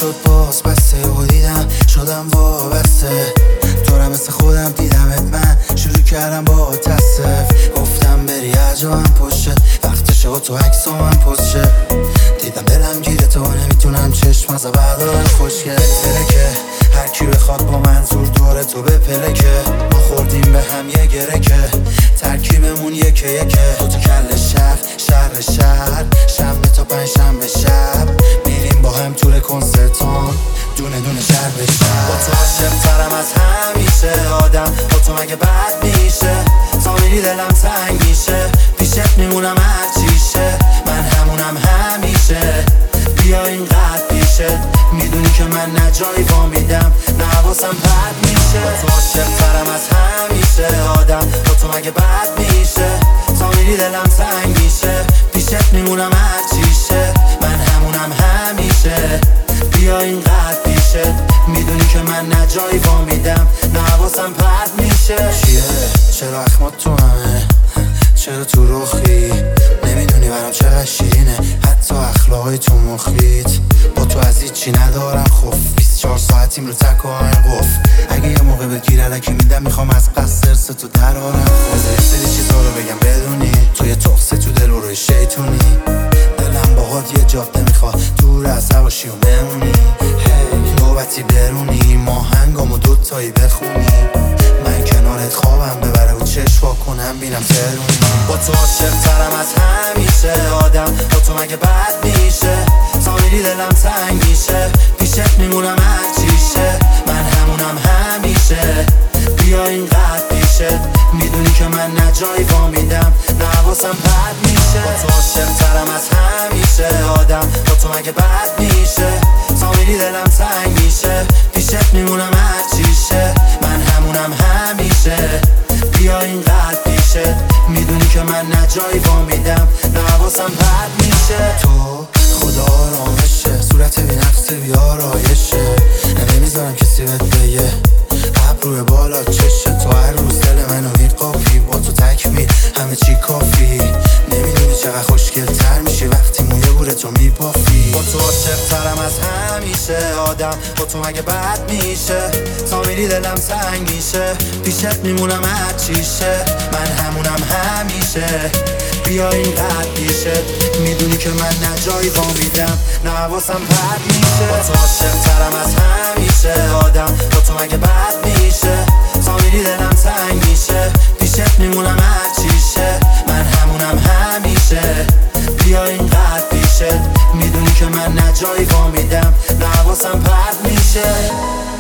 شد باز بسته و دیدم شدم وابسته تو را مثل خودم دیدمت من شروع کردم با تصف گفتم بری عجبم پشت وقتشه و تو عکس من پشت دیدم دلم گیره تو نمیتونم چشم از بردارم خوشگل ترکه هر کی بخواد با منظور دور تو به پلکه ما خوردیم به هم یه گرکه ترکیبمون یکه تو کل شهر شنبه تا پنجشنبه شب میریم با هم طول کنسرتون دونه شهر به شهر با تو عاشق ترم از همیشه آدم با تو مگه بد میشه تا میری دلم تنگ میشه پیشت میمونم هرچیشه من همونم همیشه بیا اینقدر پیشه میدونی که من نه جایی وامیدم نه حواسم پرت میشه با تو عاشق ترم از همیشه آدم با تو مگه بد میشه تا میری دلم تنگ میشه پیشت میمونم هرچیشه من همونم همیشه بیا اینقدر پیشه میدونی که من نه جایی وامیدم نه حواسم پرت میشه چیه؟ چرا اخمات تو همه؟ چرا تو رخی؟ نمیدونی برام چقدر شیرینه حتی اخلاقای تو مخیت با تو از هیچی ندارم خوف 24 ساعتیم رو تک و آهنگ قف اگه یه موقع بهت گیر علکی میدم میخوام از پس سرس تو درارم بذار یه سری چیزا رو بگم بدونی تو یه تخصه تو دل و روی شیطونی دلم باهات یه جاده میخواد دور از نباشی و بمونی نوبتی برونی ما هنگامو دوتایی بخونی من کنارت خوابم ببره و چشوا کنم بینم ترونی با تو عاشق ترم از همیشه آدم با تو مگه بد میشه تا میری دلم تنگ میشه پیشت میمونم هرچیشه من همونم همیشه بیا اینقدر پیشه میدونی که من نه جایی وامیدم نه حواسم پرت میشه با تو عاشق ترم از همیشه آدم با تو مگه بد میشه تا میری دلم تنگ میشه پیشت میمونم هرچیشه من همونم همیشه بیا اینقدر پیشه میدونی که من نه جایی وامیدم نه حواسم پرت میشه تو خدا آرامشه صورت بی نقص بی آرایشه نمیذارم کسی بهت بگه ابروی بالا چشه تو هر روز دل منو میقافی با تو تکمیل همه چی کافی نمیدونی چقدر خوشگل تر میشی وقتی موی بوره تو میبافی با تو عاشق ترم از همیشه آدم با تو مگه بد میشه تا میری دلم تنگ میشه پیشت میمونم هرچیشه من همونم همیشه بیا اینقدر پیشه میدونی که من نه جایی وامیدم نه حواسم پرت میشه با تو عاشق ترم از همیشه آدم با تو مگه بد میشه تا میری دلم تنگ میشه پیشت میمونم هرچیشه من همونم همیشه بیا اینقدر پیشه میدونی که من نه جایی وامیدم نه حواسم پرت میشه